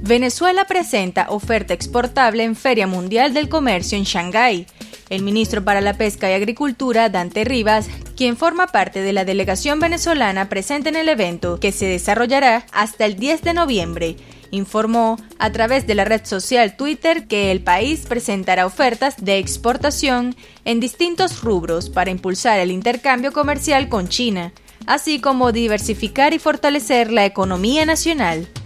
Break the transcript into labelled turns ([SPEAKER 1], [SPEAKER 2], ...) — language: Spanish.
[SPEAKER 1] Venezuela presenta oferta exportable en Feria Mundial del Comercio en Shanghái. El ministro para la Pesca y Agricultura, Dante Rivas, quien forma parte de la delegación venezolana presente en el evento, que se desarrollará hasta el 10 de noviembre, informó a través de la red social Twitter que el país presentará ofertas de exportación en distintos rubros para impulsar el intercambio comercial con China, así como diversificar y fortalecer la economía nacional.